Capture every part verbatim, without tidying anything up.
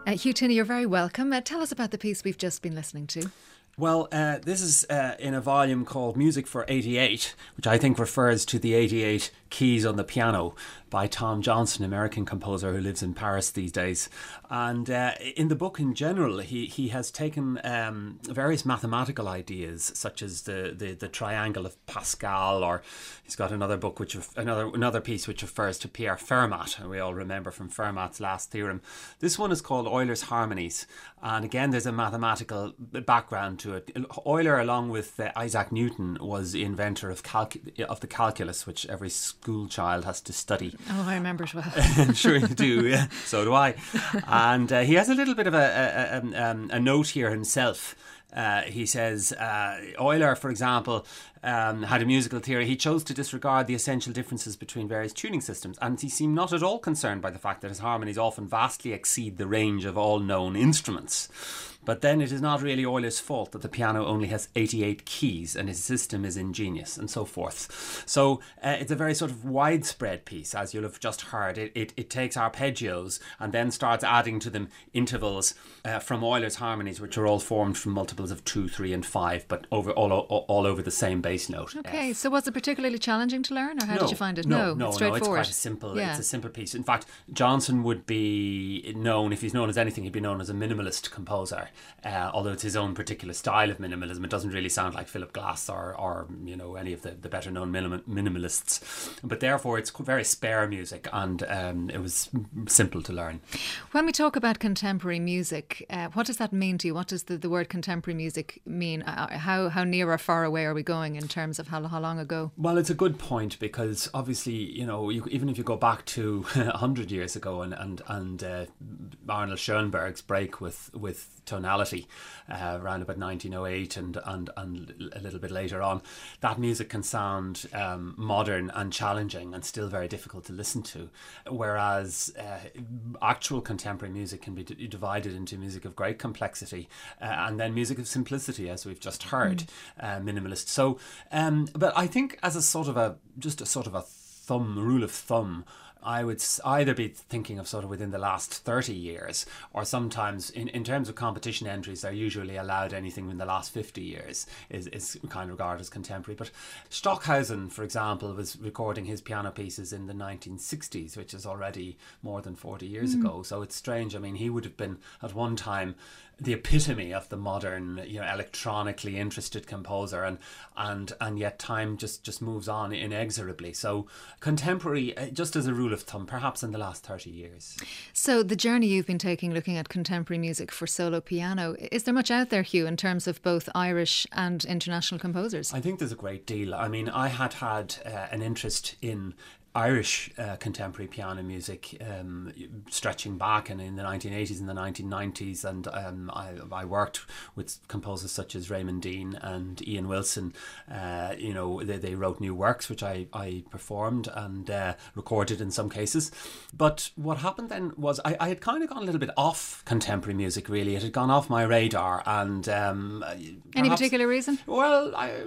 Uh, Hugh Tinney, you're very welcome. Uh, tell us about the piece we've just been listening to. Well, uh, this is uh, in a volume called Music for eighty-eight, which I think refers to the eighty-eight keys on the piano by Tom Johnson, American composer who lives in Paris these days. And uh, in the book in general, he, he has taken um, various mathematical ideas, such as the, the, the triangle of Pascal, or he's got another book, which another another piece which refers to Pierre Fermat, and we all remember from Fermat's last theorem. This one is called Euler's Harmonies, and again there's a mathematical background to it. Euler, along with uh, Isaac Newton, was the inventor of, calc- of the calculus, which every school child has to study. Oh, I remember it well. I'm sure you do, yeah. So do I. And uh, he has a little bit of a, a, a, um, a note here himself. Uh, he says, uh, Euler, for example, um, had a musical theory. He chose to disregard the essential differences between various tuning systems, and he seemed not at all concerned by the fact that his harmonies often vastly exceed the range of all known instruments. But then it is not really Euler's fault that the piano only has eighty-eight keys and his system is ingenious, and so forth. So uh, it's a very sort of widespread piece, as you'll have just heard. It, it, it takes arpeggios and then starts adding to them intervals uh, from Euler's harmonies, which are all formed from multiples of two, three and five, but over all, all, all over the same bass note. Okay, F. so was it particularly challenging to learn, or how no, did you find it? No, no, it's no, straightforward. it's quite a simple, yeah. it's a simple piece. In fact, Johnson would be known, if he's known as anything, he'd be known as a minimalist composer, uh, although it's his own particular style of minimalism. It doesn't really sound like Philip Glass or, or you know, any of the, the better known minim- minimalists. But therefore, it's very spare music, and um, it was simple to learn. When we talk about contemporary music, uh, what does that mean to you? What does the, the word contemporary music mean? Uh, how how near or far away are we going in terms of how, how long ago? Well, it's a good point, because obviously, you know, you, even if you go back to one hundred years ago and, and, and uh, Arnold Schoenberg's break with, with tonality, Uh, around about nineteen oh eight and, and, and a little bit later on, that music can sound um, modern and challenging and still very difficult to listen to. Whereas uh, actual contemporary music can be d- divided into music of great complexity uh, and then music of simplicity, as we've just heard, mm. uh, minimalist. So, um, but I think as a sort of a, just a sort of a thumb, rule of thumb, I would either be thinking of sort of within the last thirty years, or sometimes in, in terms of competition entries, they're usually allowed anything in the last fifty years is, is kind of regarded as contemporary. But Stockhausen, for example, was recording his piano pieces in the nineteen sixties, which is already more than forty years mm. ago. So it's strange. I mean, he would have been at one time the epitome of the modern, you know, electronically interested composer, and and and yet time just just moves on inexorably. So contemporary, just as a rule of thumb, perhaps in the last thirty years. So the journey you've been taking looking at contemporary music for solo piano, is there much out there, Hugh, in terms of both Irish and international composers? I think there's a great deal. I mean, I had had uh, an interest in Irish uh, contemporary piano music um, stretching back and in the nineteen eighties and the nineteen nineties, and um, I, I worked with composers such as Raymond Dean and Ian Wilson. Uh, you know, they, they wrote new works which I, I performed and uh, recorded in some cases. But what happened then was I, I had kind of gone a little bit off contemporary music, really. It had gone off my radar. And um, Any perhaps, particular reason? Well, I,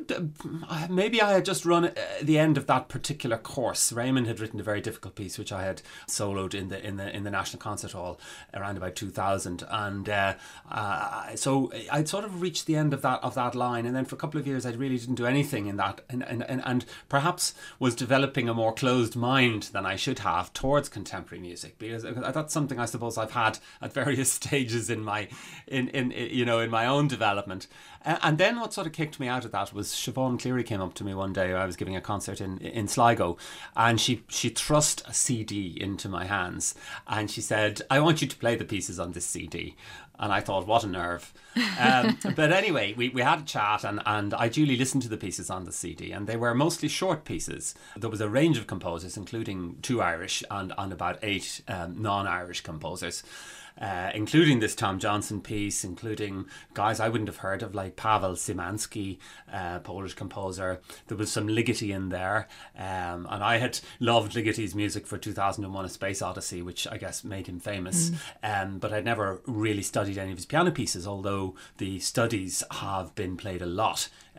maybe I had just run uh, the end of that particular course. Raymond had written a very difficult piece which I had soloed in the in the in the National Concert Hall around about two thousand, and uh, uh, so I'd sort of reached the end of that of that line, and then for a couple of years I really didn't do anything in that, and and, and, and perhaps was developing a more closed mind than I should have towards contemporary music, because that's something I suppose I've had at various stages in my in in you know in my own development. Uh, and then what sort of kicked me out of that was Siobhan Cleary came up to me one day. I was giving a concert in, in Sligo, and she, she thrust a C D into my hands, and she said, "I want you to play the pieces on this C D." And I thought, what a nerve. Um, but anyway, we, we had a chat, and, and I duly listened to the pieces on the C D, and they were mostly short pieces. There was a range of composers, including two Irish and, and about eight um, non-Irish composers. Uh, including this Tom Johnson piece, including guys I wouldn't have heard of like Paweł Szymanski, uh, Polish composer. There was some Ligeti in there, um, and I had loved Ligeti's music for two thousand one: A Space Odyssey, which I guess made him famous. Mm. Um, but I'd never really studied any of his piano pieces, although the studies have been played a lot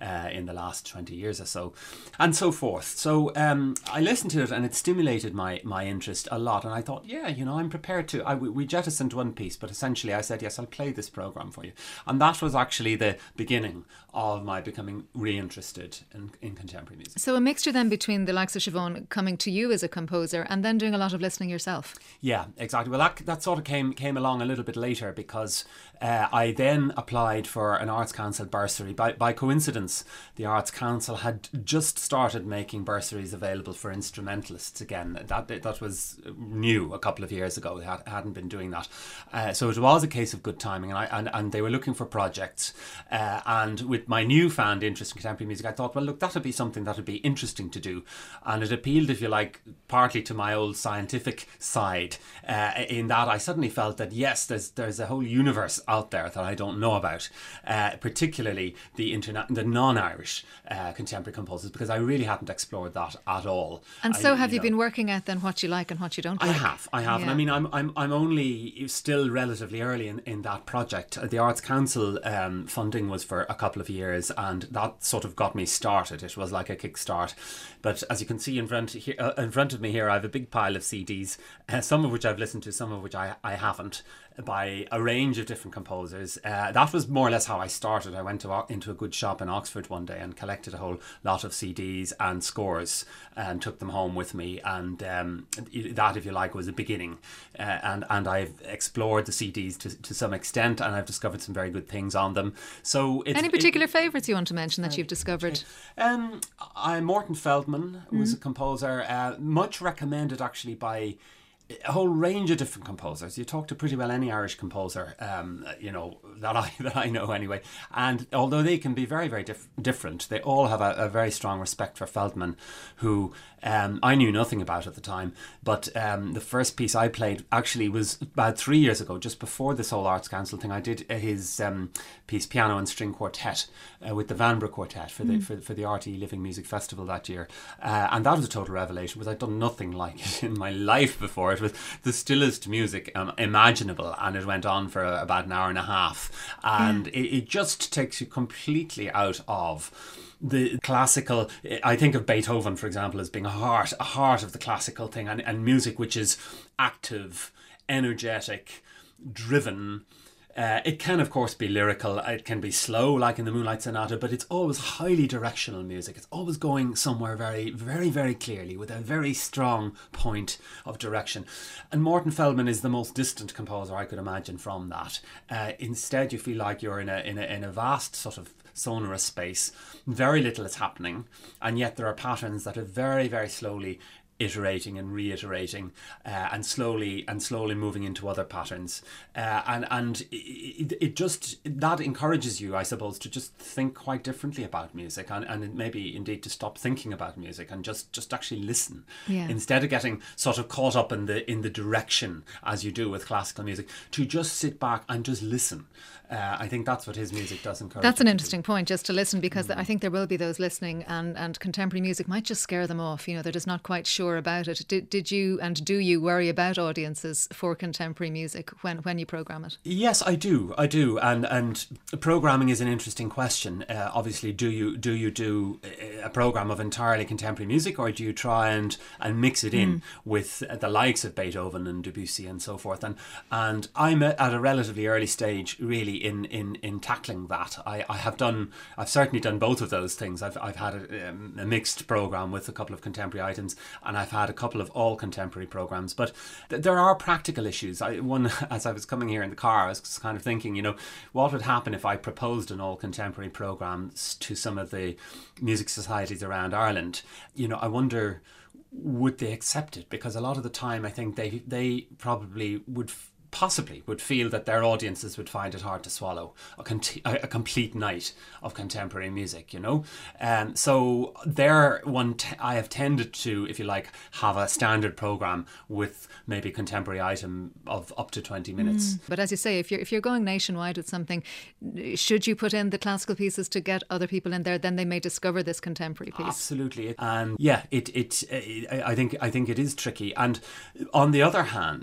uh, in the last twenty years or so, and so forth. So um, I listened to it and it stimulated my, my interest a lot. And I thought, yeah, you know, I'm prepared to. I, we jettisoned one piece, but essentially I said, yes, I'll play this programme for you. And that was actually the beginning of my becoming reinterested in, in contemporary music. So a mixture then between the likes of Siobhan coming to you as a composer and then doing a lot of listening yourself. Yeah, exactly. Well, that that sort of came came along a little bit later because uh, I then applied for an Arts Council bursary. By by coincidence, the Arts Council had just started making bursaries available for instrumentalists again. That that was new a couple of years ago. They had, hadn't been doing that. Uh, so it was a case of good timing, and I and, and they were looking for projects. Uh, and with my newfound interest in contemporary music, I thought, well, look, that would be something that would be interesting to do. And it appealed, if you like, partly to my old scientific side, uh, in that I suddenly felt that, yes, there's there's a whole universe out there that I don't know about, uh, particularly the interna- the non-Irish uh, contemporary composers, because I really hadn't explored that at all. And so I, have you, know, been working at then what you like and what you don't I like? I have, I have. Yeah. And I mean, I'm, I'm, I'm only still relatively early in, in that project. The Arts Council um, funding was for a couple of years, and that sort of got me started. It was like a kickstart. But as you can see in front here, uh, in front of me here, I have a big pile of C Ds, uh, some of which I've listened to, some of which I, I haven't, by a range of different composers. Uh, that was more or less how I started. I went to into a good shop in Oxford one day and collected a whole lot of C Ds and scores and took them home with me. And um, that, if you like, was the beginning. Uh, and, and I've explored the C Ds to, to some extent, and I've discovered some very good things on them. So it's, Any particular it, favourites you want to mention that you've discovered? Um, I, Morton Feldman was mm-hmm. a composer, uh, much recommended actually by a whole range of different composers. You talk to pretty well any Irish composer, um, you know, that I that I know anyway. And although they can be very, very dif- different, they all have a, a very strong respect for Feldman, who um, I knew nothing about at the time. But um, the first piece I played actually was about three years ago, just before this whole Arts Council thing. I did his um, piece, Piano and String Quartet, uh, with the Vanbrugh Quartet for the mm. for, for the R T E Living Music Festival that year. Uh, and that was a total revelation, because I'd done nothing like it in my life before. It was the stillest music um, imaginable, and it went on for a, about an hour and a half, and yeah. it, it just takes you completely out of the classical. I think of Beethoven, for example, as being a heart, a heart of the classical thing, and, and music which is active, energetic, driven. Uh, it can, of course, be lyrical. It can be slow, like in the Moonlight Sonata, but it's always highly directional music. It's always going somewhere very, very, very clearly, with a very strong point of direction. And Morton Feldman is the most distant composer I could imagine from that. Uh, instead, you feel like you're in a in a in a vast sort of sonorous space. Very little is happening, and yet there are patterns that are very, very slowly iterating and reiterating, uh, and slowly and slowly moving into other patterns, uh, and and it, it just that encourages you, I suppose, to just think quite differently about music, and, and maybe indeed to stop thinking about music and just, just actually listen, yeah. instead of getting sort of caught up in the in the direction as you do with classical music, to just sit back and just listen. Uh, I think that's what his music does encourage. That's an interesting point, just to listen, because mm. I think there will be those listening, and, and contemporary music might just scare them off. You know, they're just not quite sure about it. Did, did you and do you worry about audiences for contemporary music when, when you programme it? Yes, I do. I do. And and programming is an interesting question. Uh, obviously, do you do you do a programme of entirely contemporary music, or do you try and, and mix it in mm. with the likes of Beethoven and Debussy and so forth? And and I'm at a relatively early stage, really, in in, in tackling that. I, I have done, I've certainly done both of those things. I've I've had a, um, a mixed programme with a couple of contemporary items, and I've had a couple of all contemporary programmes. But th- there are practical issues. I, one, as I was coming here in the car, I was kind of thinking, you know, what would happen if I proposed an all contemporary programme to some of the music societies around Ireland? You know, I wonder, would they accept it? Because a lot of the time, I think they they probably would f- possibly would feel that their audiences would find it hard to swallow a, con- a complete night of contemporary music, you know. Um, so there, one t- I have tended to, if you like, have a standard programme with maybe a contemporary item of up to twenty minutes. Mm. But as you say, if you're if you're going nationwide with something, should you put in the classical pieces to get other people in there? Then they may discover this contemporary piece. Absolutely, and yeah, it it, it I think I think it is tricky. And on the other hand,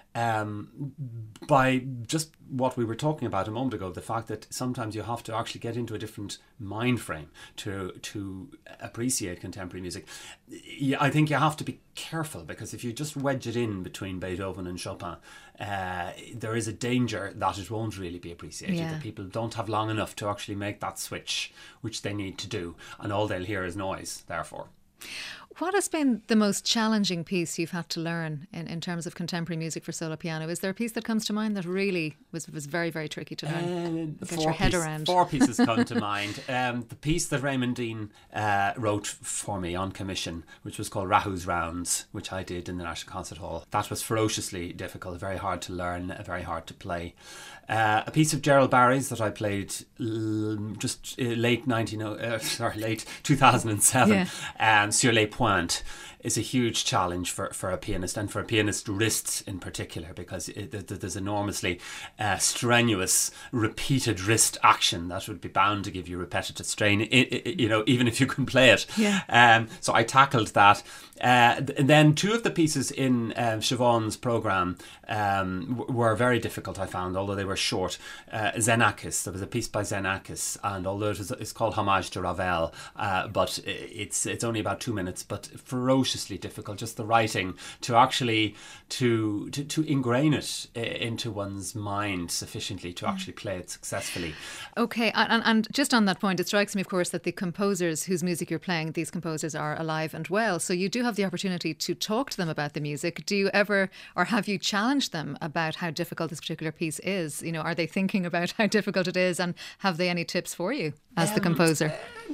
um, by just what we were talking about a moment ago, the fact that sometimes you have to actually get into a different mind frame to to appreciate contemporary music. I think you have to be careful, because if you just wedge it in between Beethoven and Chopin, uh, there is a danger that it won't really be appreciated, yeah. that people don't have long enough to actually make that switch, which they need to do, and all they'll hear is noise, therefore. What has been the most challenging piece you've had to learn in, in terms of contemporary music for solo piano? Is there a piece that comes to mind that really was, was very, very tricky to learn? Uh, get your head piece, around. Four pieces come to mind. Um, the piece that Raymond Dean uh, wrote for me on commission, which was called Rahu's Rounds, which I did in the National Concert Hall. That was ferociously difficult, very hard to learn, very hard to play. Uh, a piece of Gerald Barry's that I played l- just uh, late nineteen oh, uh, sorry, late two thousand seven, yeah. um, Sur les Pointes, is a huge challenge for, for a pianist, and for a pianist's wrists in particular, because it, it, there's enormously uh, strenuous, repeated wrist action that would be bound to give you repetitive strain, it, it, you know, even if you can play it. Yeah. Um, so I tackled that. Uh, and then two of the pieces in uh, Siobhan's programme um, w- were very difficult, I found, although they were short. Uh, Xenakis, there was a piece by Xenakis, and although it is, it's called Homage to Ravel, uh, but it's it's only about two minutes, but ferociously difficult, just the writing, to actually to to, to ingrain it into one's mind sufficiently to actually play it successfully. Okay, and, and just on that point, it strikes me, of course, that the composers whose music you're playing, these composers are alive and well, so you do have the opportunity to talk to them about the music. Do you ever, or have you challenged them about how difficult this particular piece is? You know, are they thinking about how difficult it is, and have they any tips for you as um, the composer?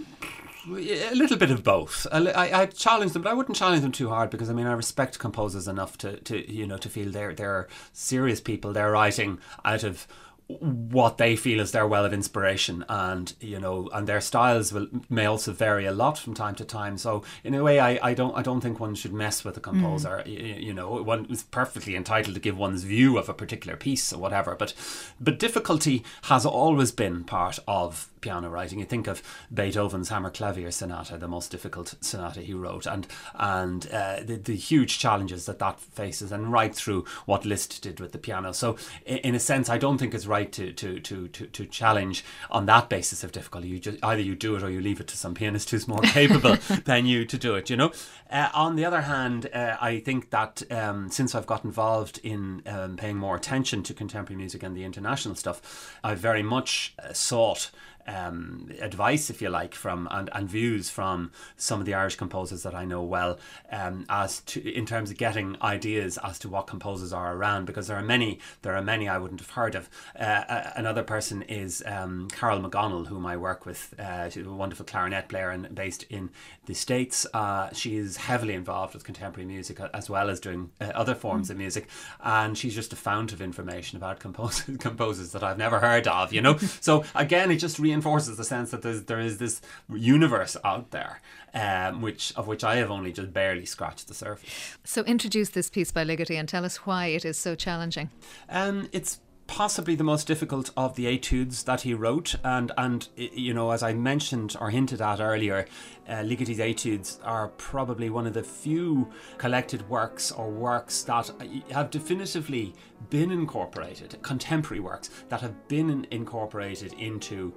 A little bit of both. I, I challenge them, but I wouldn't challenge them too hard, because I mean I respect composers enough to, to you know to feel they're they're serious people. They're writing out of what they feel is their well of inspiration, and you know, and their styles will may also vary a lot from time to time. So in a way, I, I don't I don't think one should mess with a composer. Mm. You, you know, one is perfectly entitled to give one's view of a particular piece or whatever. But but difficulty has always been part of piano writing. You think of Beethoven's Hammerklavier Sonata, the most difficult sonata he wrote, and and uh, the, the huge challenges that that faces, and right through what Liszt did with the piano. So in, in a sense, I don't think it's right to to, to, to to challenge on that basis of difficulty. You just either you do it or you leave it to some pianist who's more capable than you to do it, you know. Uh, on the other hand, uh, I think that um, since I've got involved in um, paying more attention to contemporary music and the international stuff, I've very much uh, sought Um, advice, if you like, from and, and views from some of the Irish composers that I know well, um, as to in terms of getting ideas as to what composers are around, because there are many there are many I wouldn't have heard of. Uh, uh, another person is um, Carol McGonnell, whom I work with. Uh, she's a wonderful clarinet player and based in the States. Uh, she is heavily involved with contemporary music as well as doing uh, other forms mm. of music, and she's just a fount of information about composers composers that I've never heard of, you know. So again, it just re reinforces the sense that there's, there is this universe out there, um, which of which I have only just barely scratched the surface. So introduce this piece by Ligeti and tell us why it is so challenging. Um, it's possibly the most difficult of the etudes that he wrote, and and you know, as I mentioned or hinted at earlier, uh, Ligeti's etudes are probably one of the few collected works or works that have definitively been incorporated, contemporary works that have been incorporated into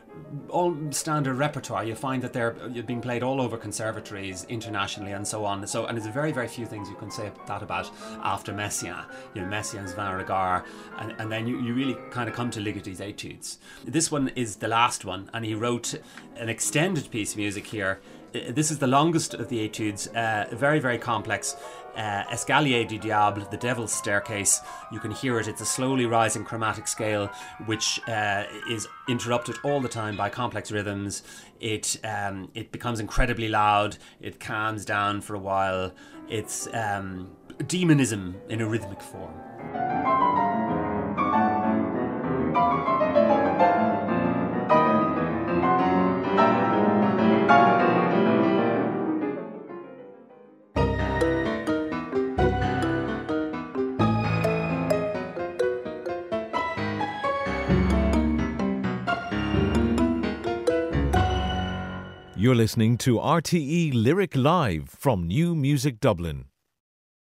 all standard repertoire. You find that they're being played all over conservatories internationally and so on. So, and there's very, very few things you can say that about after Messiaen. You know, Messiaen's Vin Regard, and, and then you, you really kind of come to Ligeti's etudes. This one is the last one, and he wrote an extended piece of music here. This is the longest of the etudes, uh, very, very complex. Uh, Escalier du Diable, the Devil's Staircase. You can hear it. It's a slowly rising chromatic scale, which uh, is interrupted all the time by complex rhythms. It um, it becomes incredibly loud. It calms down for a while. It's um, demonism in a rhythmic form. You're listening to R T E Lyric Live from New Music Dublin.